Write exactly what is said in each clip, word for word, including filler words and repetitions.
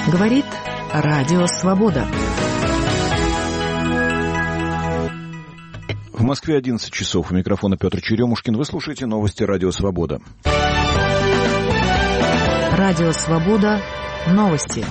Говорит Радио Свобода. В Москве одиннадцать часов. У микрофона Петр Черемушкин. Вы слушаете новости Радио Свобода. Радио Свобода. Новости.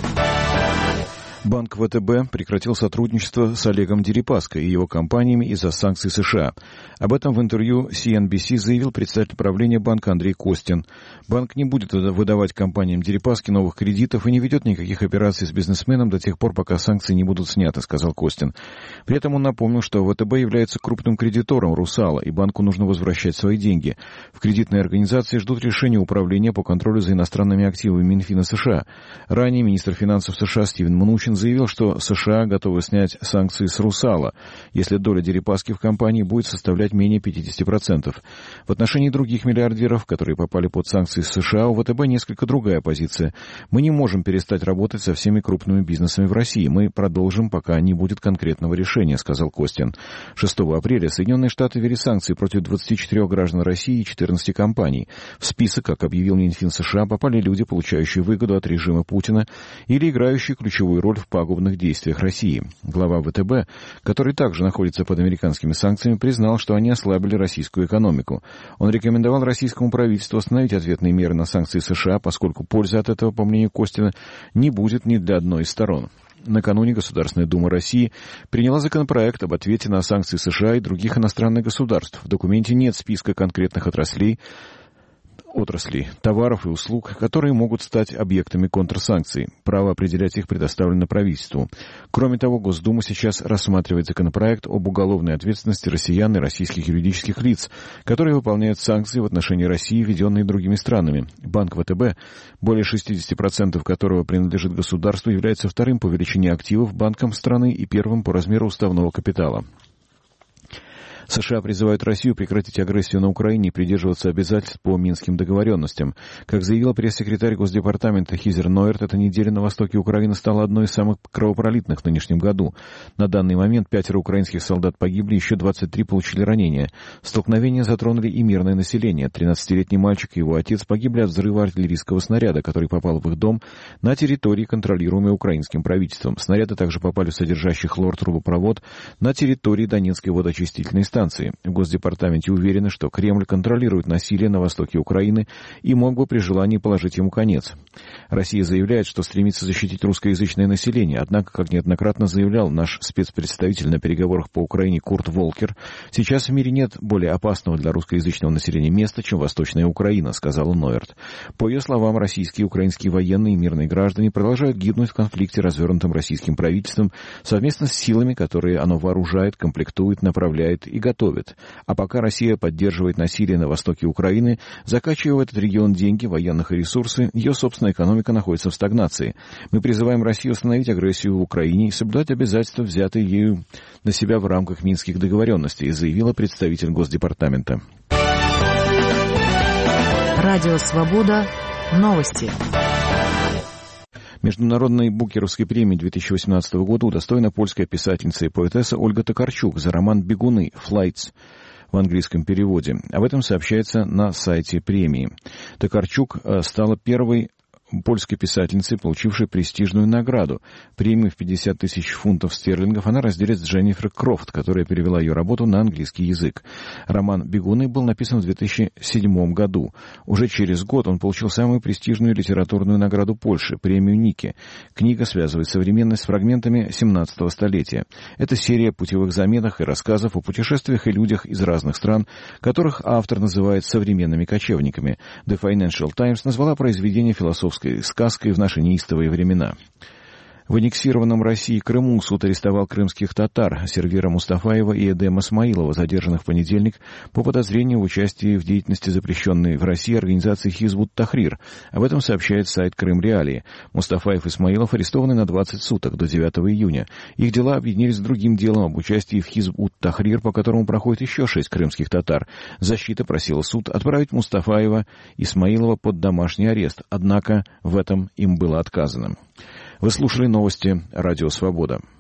Банк ВТБ прекратил сотрудничество с Олегом Дерипаской и его компаниями из-за санкций США. Об этом в интервью си эн би си заявил представитель правления банка Андрей Костин. Банк не будет выдавать компаниям Дерипаски новых кредитов и не ведет никаких операций с бизнесменом до тех пор, пока санкции не будут сняты, сказал Костин. При этом он напомнил, что ВТБ является крупным кредитором «Русала», и банку нужно возвращать свои деньги. В кредитной организации ждут решения управления по контролю за иностранными активами Минфина США. Ранее министр финансов США Стивен Мнучин заявил, что США готовы снять санкции с «Русала», если доля Дерипаски в компании будет составлять менее пятьдесят процентов. В отношении других миллиардеров, которые попали под санкции с США, у ВТБ несколько другая позиция. Мы не можем перестать работать со всеми крупными бизнесами в России. Мы продолжим, пока не будет конкретного решения, сказал Костин. шестого апреля Соединенные Штаты ввели санкции против двадцати четырёх граждан России и четырнадцати компаний. В список, как объявил Минфин США, попали люди, получающие выгоду от режима Путина или играющие ключевую роль в пагубных действиях России. Глава ВТБ, который также находится под американскими санкциями, признал, что они ослабили российскую экономику. Он рекомендовал российскому правительству остановить ответные меры на санкции США, поскольку пользы от этого, по мнению Костина, не будет ни для одной из сторон. Накануне Государственная Дума России приняла законопроект об ответе на санкции США и других иностранных государств. В документе нет списка конкретных отраслей, отраслей, товаров и услуг, которые могут стать объектами контрсанкций. Право определять их предоставлено правительству. Кроме того, Госдума сейчас рассматривает законопроект об уголовной ответственности россиян и российских юридических лиц, которые выполняют санкции в отношении России, введенные другими странами. Банк ВТБ, более шестьдесят процентов которого принадлежит государству, является вторым по величине активов банком страны и первым по размеру уставного капитала. США призывают Россию прекратить агрессию на Украине и придерживаться обязательств по Минским договоренностям. Как заявила пресс-секретарь Госдепартамента Хизер Нойерт, эта неделя на востоке Украины стала одной из самых кровопролитных в нынешнем году. На данный момент пятеро украинских солдат погибли, еще двадцать три получили ранения. Столкновения затронули и мирное население. тринадцатилетний мальчик и его отец погибли от взрыва артиллерийского снаряда, который попал в их дом на территории, контролируемой украинским правительством. Снаряды также попали в содержащий хлор трубопровод на территории Донецкой водоочистительной станции. В Госдепартаменте уверены, что Кремль контролирует насилие на востоке Украины и мог бы при желании положить ему конец. Россия заявляет, что стремится защитить русскоязычное население, однако, как неоднократно заявлял наш спецпредставитель на переговорах по Украине Курт Волкер, сейчас в мире нет более опасного для русскоязычного населения места, чем Восточная Украина, сказала Нойерт. По ее словам, российские и украинские военные и мирные граждане продолжают гибнуть в конфликте, развернутом российским правительством, совместно с силами, которые оно вооружает, комплектует, направляет и готовит. А пока Россия поддерживает насилие на востоке Украины, закачивая в этот регион деньги, военных и ресурсы, ее собственная экономика находится в стагнации. Мы призываем Россию остановить агрессию в Украине и соблюдать обязательства, взятые ею на себя в рамках Минских договоренностей, заявила представитель Госдепартамента. Радио Свобода. Новости. Международной Букеровской премии две тысячи восемнадцатого года удостоена польская писательница и поэтесса Ольга Токарчук за роман «Бегуны» «Flights» в английском переводе. Об этом сообщается на сайте премии. Токарчук стала первой польской писательницей, получившей престижную награду. Премию в пятьдесят тысяч фунтов стерлингов она разделит с Дженнифер Крофт, которая перевела ее работу на английский язык. Роман «Бегуны» был написан в две тысячи седьмом году. Уже через год он получил самую престижную литературную награду Польши — премию Ники. Книга связывает современность с фрагментами семнадцатого столетия. Это серия путевых заметок и рассказов о путешествиях и людях из разных стран, которых автор называет современными кочевниками. The Financial Times назвала произведение философской сказкой в наши неистовые времена. В аннексированном России Крыму суд арестовал крымских татар Сервира Мустафаева и Эдема Смаилова, задержанных в понедельник по подозрению в участии в деятельности запрещенной в России организации Хизб ут-Тахрир. Об этом сообщает сайт Крым Реалии. Мустафаев и Смаилов арестованы на двадцать суток, до девятого июня. Их дела объединились с другим делом об участии в Хизб ут-Тахрир, по которому проходит еще шесть крымских татар. Защита просила суд отправить Мустафаева и Смаилова под домашний арест, однако в этом им было отказано. Вы слушали новости «Радио Свобода».